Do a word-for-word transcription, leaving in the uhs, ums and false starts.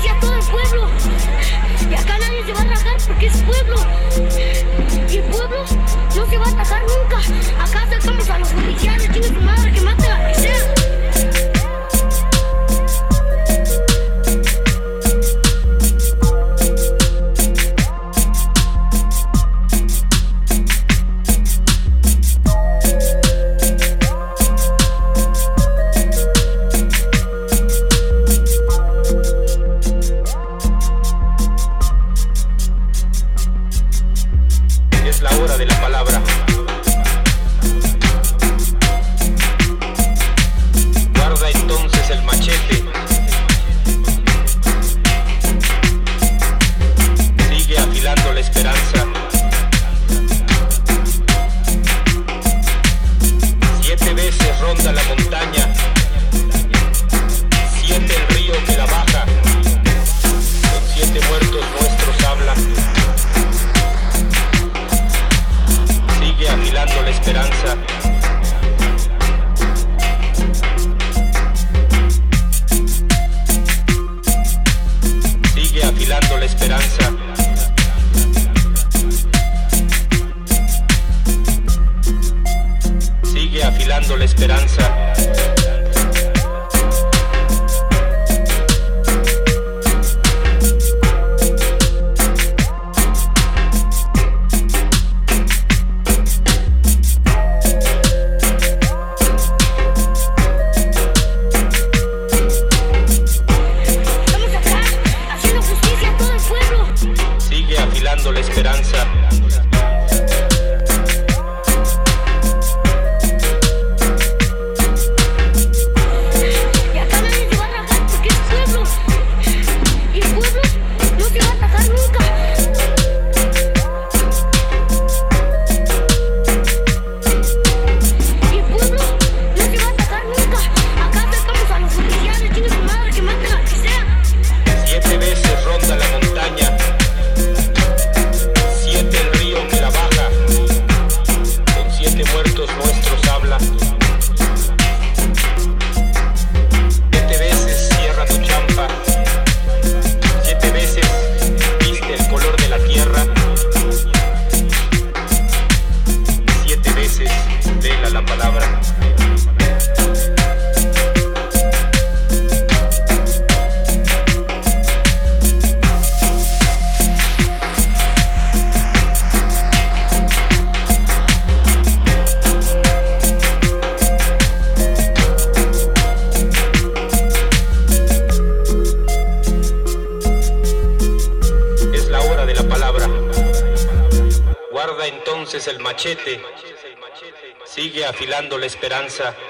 justicia a todo el pueblo. Y acá nadie se va a rajar porque es pueblo. Y el pueblo no se va a atacar nunca. Acá sacamos a los judiciales, chingue su madre, que maten a que sea. Es la hora de la palabra. Guarda entonces el machete. Sigue afilando la esperanza. Siete veces ronda la montaña. Siete el río que la baja. Con siete muertos nuestros habla. Sigue afilando la esperanza. Sigue afilando la esperanza. Sigue afilando la esperanza. Afilando la esperanza. Y acá nadie se va a rajar porque es pueblo. Y el pueblo no se va a atacar nunca. Y el pueblo no se va a atacar nunca. Acá sacamos a los judiciales, chingue su madre, que maten a que sea. Siete veces ronda la montaña. Siete el río que la baja. Con siete muertos nuestros habla. Siete veces cierra tu champa. Siete veces viste el color de la tierra. Siete veces vela la palabra. Es la hora de la palabra. Guarda entonces el machete. Sigue afilando la esperanza.